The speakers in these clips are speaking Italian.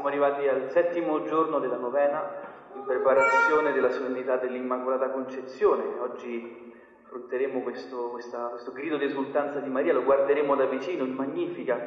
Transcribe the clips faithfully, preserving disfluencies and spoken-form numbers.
siamo arrivati al settimo giorno della novena in preparazione della solennità dell'Immacolata Concezione. Oggi affronteremo questo, questa, questo grido di esultanza di Maria, lo guarderemo da vicino, il Magnificat.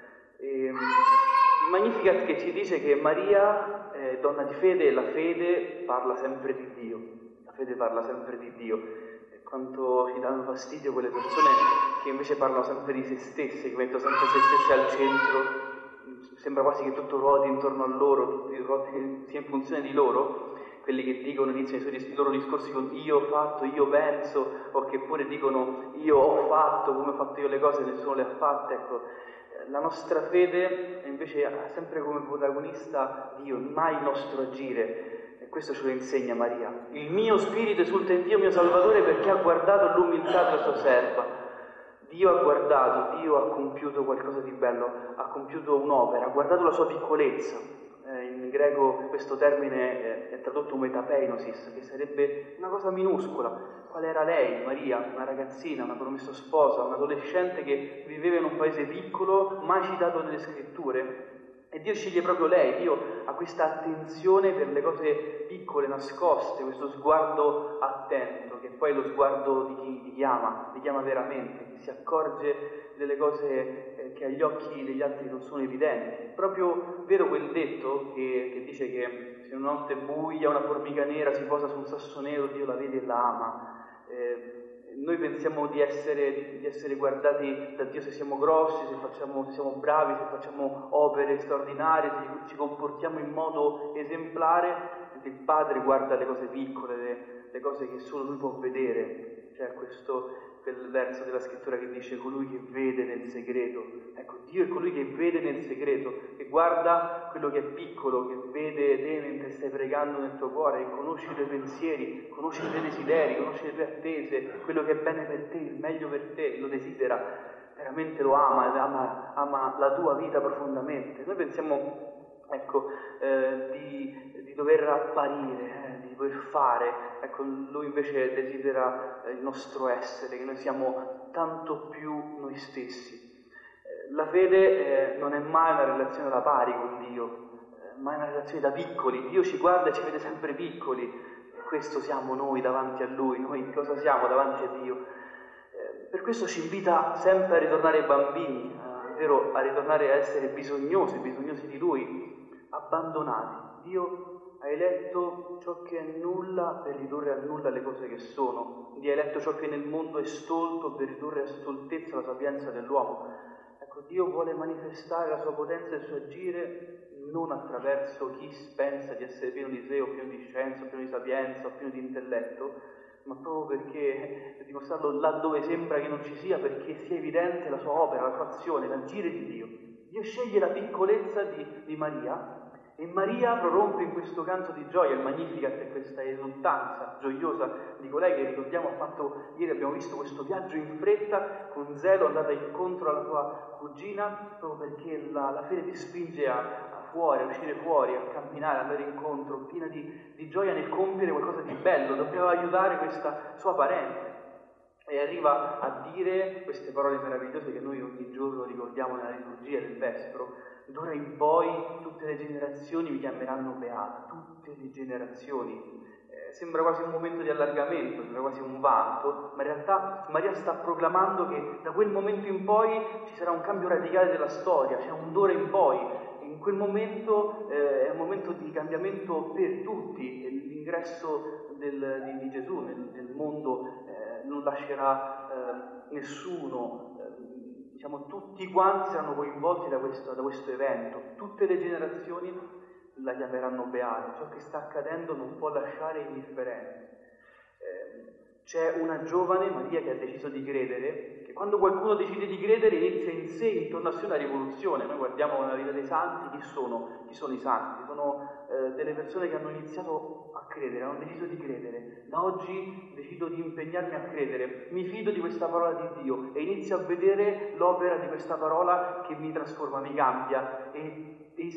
E, il Magnificat che ci dice che Maria è donna di fede e la fede parla sempre di Dio. La fede parla sempre di Dio. E quanto ci danno fastidio quelle persone che invece parlano sempre di se stesse, che mettono sempre se stesse al centro. Sembra quasi che tutto ruoti intorno a loro, tutti ruoti sia in funzione di loro, quelli che dicono, iniziano i, suoi, i loro discorsi con io ho fatto, io penso, o che pure dicono io ho fatto, come ho fatto io le cose, nessuno le ha fatte. Ecco, la nostra fede invece ha sempre come protagonista Dio, mai il nostro agire, e questo ce lo insegna Maria. Il mio spirito esulta in Dio mio Salvatore perché ha guardato l'umiltà della sua serva. Dio ha guardato, Dio ha compiuto qualcosa di bello, ha compiuto un'opera, ha guardato la sua piccolezza. Eh, in greco questo termine è tradotto metapeinosis, che sarebbe una cosa minuscola. Qual era lei, Maria? Una ragazzina, una promessa sposa, un adolescente che viveva in un paese piccolo, mai citato nelle scritture. E Dio sceglie proprio lei, Dio ha questa attenzione per le cose piccole, nascoste, questo sguardo attento, che poi è lo sguardo di chi ti chiama, ti chiama veramente, chi si accorge delle cose eh, che agli occhi degli altri non sono evidenti. È proprio vero quel detto che, che dice che se una notte buia, una formica nera si posa su un sasso nero, Dio la vede e la ama. Eh, Noi pensiamo di essere, di essere guardati da Dio se siamo grossi, se, facciamo, se siamo bravi, se facciamo opere straordinarie, se ci comportiamo in modo esemplare, mentre il Padre guarda le cose piccole, le, le cose che solo Lui può vedere. C'è questo quel verso della scrittura che dice colui che vede nel segreto. Ecco, Dio è colui che vede nel segreto, che guarda quello che è piccolo, che vede te mentre stai pregando nel tuo cuore, che conosce i tuoi pensieri, conosce i tuoi desideri, conosce le tue attese, quello che è bene per te, il meglio per te, lo desidera, veramente lo ama, ama, ama la tua vita profondamente. Noi pensiamo, ecco, eh, di, di dover apparire, eh, di dover fare, ecco, Lui invece desidera eh, il nostro essere, che noi siamo tanto più noi stessi. Eh, la fede eh, non è mai una relazione da pari con Dio, eh, ma è una relazione da piccoli. Dio ci guarda e ci vede sempre piccoli, e questo siamo noi davanti a Lui. Noi cosa siamo davanti a Dio? Eh, per questo ci invita sempre a ritornare bambini, eh, ovvero a ritornare a essere bisognosi, bisognosi di Lui, abbandonati. Dio ha eletto ciò che è nulla per ridurre a nulla le cose che sono. Dio ha eletto ciò che nel mondo è stolto per ridurre a stoltezza la sapienza dell'uomo. Ecco, Dio vuole manifestare la sua potenza e il suo agire non attraverso chi pensa di essere pieno di sé o pieno di scienza, o pieno di sapienza o pieno di intelletto, ma proprio perché per dimostrarlo laddove sembra che non ci sia, perché sia evidente la sua opera, la sua azione, l'agire di Dio. Dio sceglie la piccolezza di, di Maria, e Maria prorompe in questo canto di gioia, il Magnificat, e questa esultanza gioiosa di colei che, ricordiamo, ha fatto ieri, abbiamo visto questo viaggio in fretta, con zelo, andata incontro alla sua cugina, proprio perché la, la fede ti spinge a, a fuori, a uscire fuori, a camminare, a andare incontro, piena di, di gioia nel compiere qualcosa di bello. Dobbiamo aiutare questa sua parente. E arriva a dire queste parole meravigliose che noi ogni giorno ricordiamo nella liturgia del Vespro: d'ora in poi tutte le generazioni mi chiameranno beata, tutte le generazioni. Eh, sembra quasi un momento di allargamento, sembra quasi un vanto, ma in realtà Maria sta proclamando che da quel momento in poi ci sarà un cambio radicale della storia, c'è un d'ora in poi. In quel momento eh, è un momento di cambiamento per tutti, l'ingresso del, di, di Gesù nel, nel mondo eh, non lascerà eh, nessuno, eh, diciamo tutti quanti saranno coinvolti da questo, da questo evento, tutte le generazioni la chiameranno beata, ciò che sta accadendo non può lasciare indifferenti. Eh, c'è una giovane, Maria, che ha deciso di credere, che quando qualcuno decide di credere inizia in sé, intorno a sé, una rivoluzione. Noi guardiamo la vita dei santi, chi sono? Chi sono i santi? Sono eh, delle persone che hanno iniziato a credere, hanno deciso di credere. Da oggi decido di impegnarmi a credere, mi fido di questa parola di Dio e inizio a vedere l'opera di questa parola che mi trasforma, mi cambia. E, e i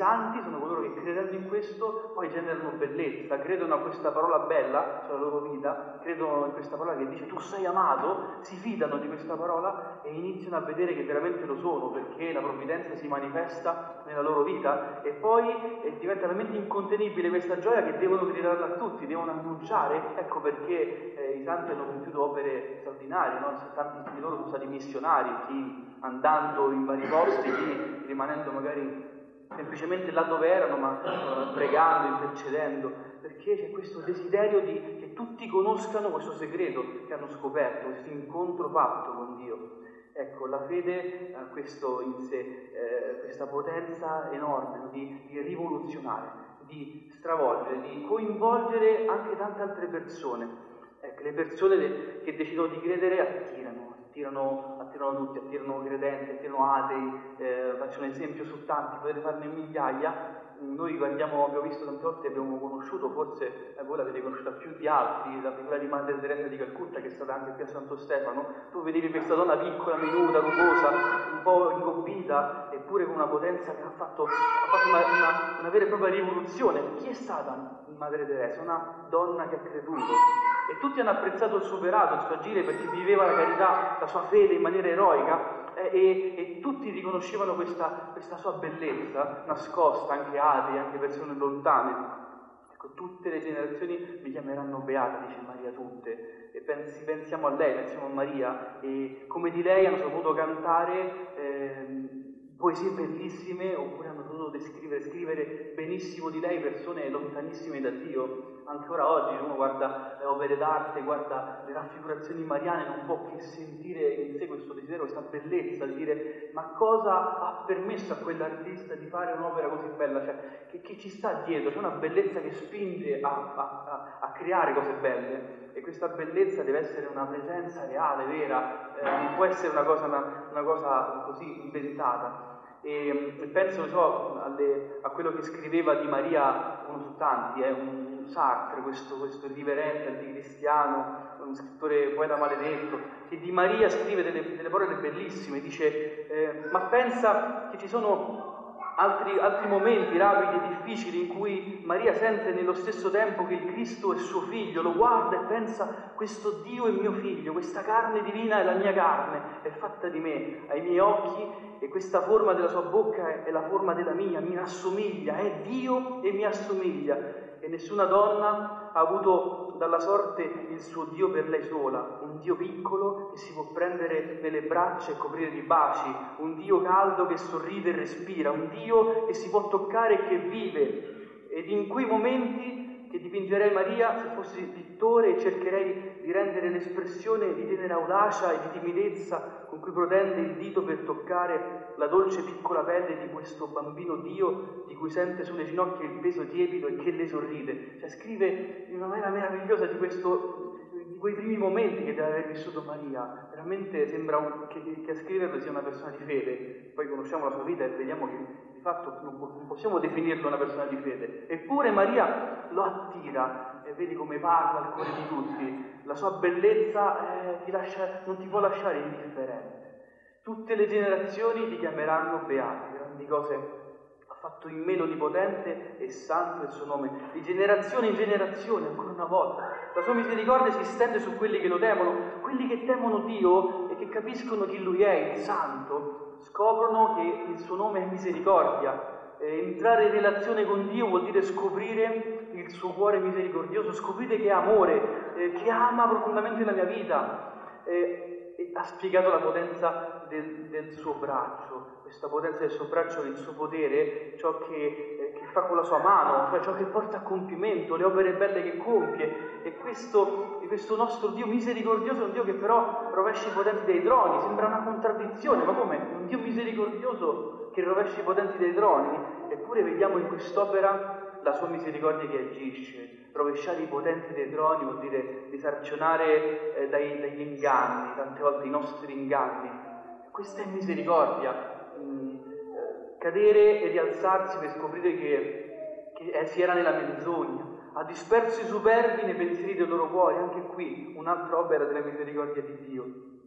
santi sono coloro che credendo in questo poi generano bellezza, credono a questa parola bella sulla loro vita, credono in questa parola che dice tu sei amato, si fidano di questa parola e iniziano a vedere che veramente lo sono, perché la provvidenza si manifesta nella loro vita e poi eh, diventa talmente incontenibile questa gioia che devono gridarla a tutti, devono annunciare. Ecco perché eh, i santi hanno compiuto opere straordinarie, no? Tanti di loro sono stati missionari, chi andando in vari posti, chi rimanendo magari semplicemente là dove erano, ma uh, pregando, intercedendo, perché c'è questo desiderio di che tutti conoscano questo segreto che hanno scoperto, questo incontro fatto con Dio. Ecco, la fede ha questo in sé, eh, questa potenza enorme di, di rivoluzionare, di stravolgere, di coinvolgere anche tante altre persone. Ecco, le persone de- che decidono di credere attirano, attirano, attirano tutti, attirano credenti, attirano atei. Eh, faccio un esempio su tanti, potete farne migliaia. Noi guardiamo, abbiamo visto tante volte, abbiamo conosciuto, forse eh, voi l'avete conosciuta più di altri, la figura di Madre Teresa di Calcutta, che è stata anche qui a Santo Stefano. Tu vedevi questa donna piccola, minuta, rugosa, un po' ingobbita, eppure con una potenza che ha fatto, ha fatto una, una, una vera e propria rivoluzione. Chi è stata Madre Teresa? Una donna che ha creduto. E tutti hanno apprezzato il suo operato, il suo agire, perché viveva la carità, la sua fede in maniera eroica, eh, e, e tutti riconoscevano questa, questa sua bellezza nascosta, anche atei, anche persone lontane. Ecco, tutte le generazioni mi chiameranno beata, dice Maria, tutte. E pensi, pensiamo a lei, pensiamo a Maria, e come di lei hanno saputo cantare eh, poesie bellissime, oppure hanno saputo descrivere, scrivere benissimo di lei persone lontanissime da Dio. Ancora oggi uno guarda le opere d'arte, guarda le raffigurazioni mariane, non può che sentire in sé questo desiderio, questa bellezza di dire ma cosa ha permesso a quell'artista di fare un'opera così bella? Cioè, che, che ci sta dietro? C'è una bellezza che spinge a, a, a, a creare cose belle, e questa bellezza deve essere una presenza reale, vera, eh, non può essere una cosa, una, una cosa così inventata. E, e penso, so, alle, a quello che scriveva di Maria uno su tanti, eh, un Sartre, questo, questo riverente anticristiano, un scrittore, poeta maledetto, che di Maria scrive delle, delle parole bellissime, dice eh, ma pensa che ci sono altri, altri momenti rapidi e difficili in cui Maria sente nello stesso tempo che il Cristo è suo figlio, lo guarda e pensa questo Dio è mio figlio, questa carne divina è la mia carne, è fatta di me, ai miei occhi, e questa forma della sua bocca è la forma della mia, mi assomiglia, è Dio e mi assomiglia. E nessuna donna ha avuto dalla sorte il suo Dio per lei sola, un Dio piccolo che si può prendere nelle braccia e coprire di baci, un Dio caldo che sorride e respira, un Dio che si può toccare e che vive. Ed in quei momenti che dipingerei Maria, se fossi pittore, cercherei di rendere l'espressione di tenera audacia e di timidezza con cui protende il dito per toccare la dolce piccola pelle di questo bambino Dio di cui sente sulle ginocchia il peso tiepido e che le sorride. Cioè scrive in una maniera meravigliosa di questo, di quei primi momenti che deve aver vissuto Maria. Veramente sembra un, che, che a scriverlo sia una persona di fede. Poi conosciamo la sua vita e vediamo che di fatto non possiamo definirlo una persona di fede. Eppure Maria lo attira, e vedi come parla al cuore di tutti. La sua bellezza eh, ti lascia, non ti può lasciare indifferente. Tutte le generazioni ti chiameranno beati, grandi cose ha fatto in me l'Onnipotente e santo il suo nome, di generazione in generazione, ancora una volta. La sua misericordia si stende su quelli che lo temono, quelli che temono Dio e che capiscono chi Lui è, il Santo, scoprono che il suo nome è misericordia. Eh, entrare in relazione con Dio vuol dire scoprire il suo cuore misericordioso, scoprire che è amore, eh, che ama profondamente la mia vita. Eh, ha spiegato la potenza del, del suo braccio, questa potenza del suo braccio, il suo potere, ciò che, eh, che fa con la sua mano, cioè ciò che porta a compimento, le opere belle che compie. E questo, questo nostro Dio misericordioso è un Dio che però rovescia i potenti dei troni. Sembra una contraddizione, ma come? Un Dio misericordioso che rovescia i potenti dei troni? Eppure vediamo in quest'opera la sua misericordia che agisce. Rovesciare i potenti dei troni vuol dire disarcionare eh, dai, dagli inganni, tante volte i nostri inganni. Questa è misericordia, mm, cadere e rialzarsi per scoprire che, che eh, si era nella menzogna. Ha disperso i superbi nei pensieri dei loro cuori. Anche qui un'altra opera della misericordia di Dio. I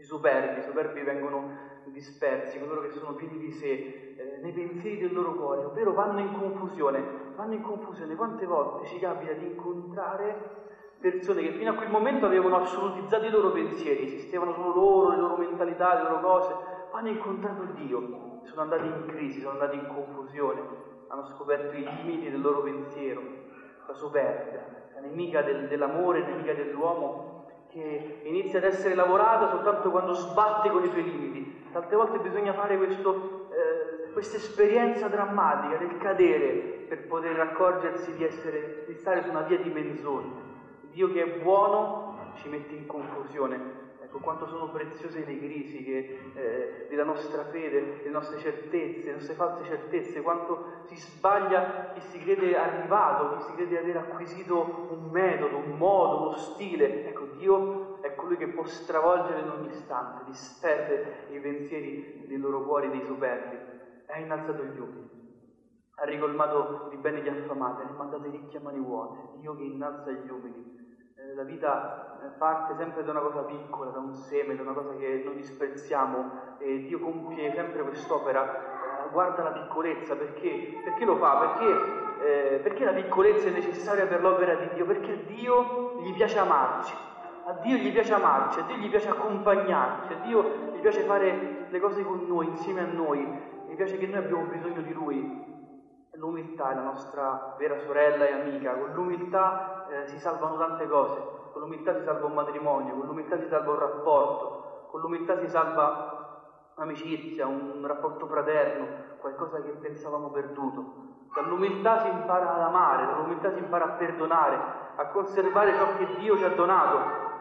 I superbi, i superbi vengono dispersi, coloro che sono pieni di sé, eh, nei pensieri del loro cuore, ovvero vanno in confusione, vanno in confusione. Quante volte ci capita di incontrare persone che fino a quel momento avevano assolutizzato i loro pensieri, esistevano solo loro, le loro mentalità, le loro cose, poi hanno incontrato Dio, sono andati in crisi, sono andati in confusione, hanno scoperto i limiti del loro pensiero, la superbia, la nemica del, dell'amore, la nemica dell'uomo, che inizia ad essere lavorata soltanto quando sbatte con i suoi limiti. Tante volte bisogna fare questo, eh, questa esperienza drammatica del cadere per poter accorgersi di, essere, di stare su una via di menzogna. Dio che è buono ci mette in confusione. Ecco quanto sono preziose le crisi che, eh, della nostra fede, le nostre certezze, le nostre false certezze, quanto si sbaglia chi si crede arrivato, chi si crede aver acquisito un metodo, un modo, uno stile. Ecco, Dio è colui che può stravolgere in ogni istante, disperde i pensieri dei loro cuori, dei superbi. Ha innalzato gli umili, ha ricolmato di bene gli affamati, ha rimandato i ricchi a mani vuote. Dio che innalza gli umili. La vita parte sempre da una cosa piccola, da un seme, da una cosa che noi disprezziamo, e Dio compie sempre quest'opera. Eh, guarda la piccolezza, perché? Perché lo fa? Perché, eh, perché la piccolezza è necessaria per l'opera di Dio? Perché a Dio gli piace amarci, a Dio gli piace amarci, a Dio gli piace accompagnarci, a Dio gli piace fare le cose con noi, insieme a noi, gli piace che noi abbiamo bisogno di Lui. L'umiltà è la nostra vera sorella e amica, con l'umiltà eh, si salvano tante cose, con l'umiltà si salva un matrimonio, con l'umiltà si salva un rapporto, con l'umiltà si salva un'amicizia, un rapporto fraterno, qualcosa che pensavamo perduto. Dall'umiltà si impara ad amare, dall'umiltà si impara a perdonare, a conservare ciò che Dio ci ha donato,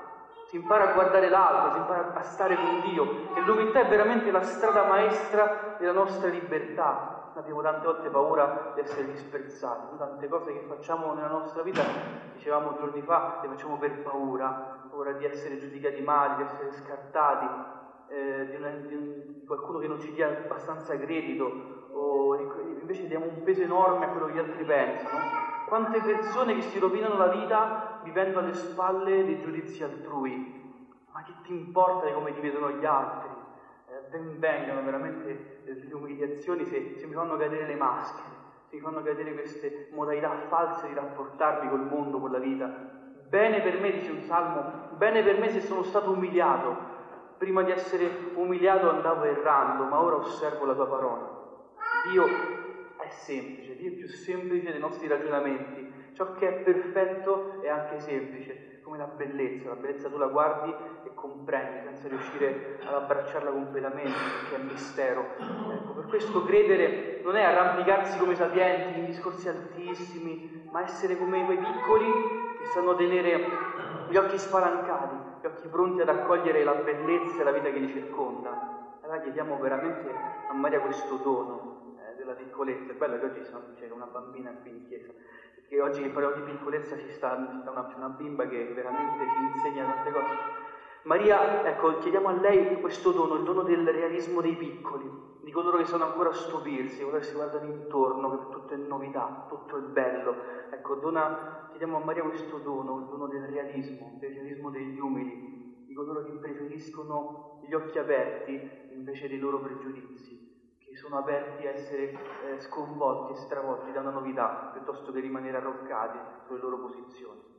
si impara a guardare l'altro, si impara a stare con Dio, e l'umiltà è veramente la strada maestra della nostra libertà. Abbiamo tante volte paura di essere disprezzati, tante cose che facciamo nella nostra vita, dicevamo giorni fa, le facciamo per paura, paura di essere giudicati male, di essere scartati, eh, di, una, di, un, di qualcuno che non ci dia abbastanza credito, o invece diamo un peso enorme a quello che gli altri pensano. Quante persone che si rovinano la vita vivendo alle spalle dei giudizi altrui, ma che ti importa di come ti vedono gli altri? Ben vengano veramente le umiliazioni se, se mi fanno cadere le maschere, se mi fanno cadere queste modalità false di rapportarmi col mondo, con la vita. Bene per me, dice un salmo, bene per me se sono stato umiliato. Prima di essere umiliato andavo errando, ma ora osservo la tua parola. Dio è semplice, Dio è più semplice dei nostri ragionamenti. Ciò che è perfetto è anche semplice, come la bellezza. La bellezza tu la guardi e comprendi senza riuscire ad abbracciarla completamente, perché è mistero. Ecco, per questo credere non è arrampicarsi come sapienti in discorsi altissimi, ma essere come quei piccoli che sanno tenere gli occhi spalancati, gli occhi pronti ad accogliere la bellezza e la vita che li circonda. Allora chiediamo veramente a Maria questo dono eh, della piccolezza. È bello che oggi c'è una bambina qui in chiesa, che oggi che parliamo di piccolezza ci sta, ci sta una, una bimba che veramente ci insegna tante cose. Maria, ecco, chiediamo a lei questo dono, il dono del realismo dei piccoli, di coloro che sono ancora a stupirsi, coloro che si guardano intorno, che tutto è novità, tutto è bello. Ecco, dona, chiediamo a Maria questo dono, il dono del realismo, del realismo degli umili, di coloro che preferiscono gli occhi aperti invece dei loro pregiudizi, che sono aperti a essere eh, sconvolti e stravolti da una novità, piuttosto che rimanere arroccati sulle loro posizioni.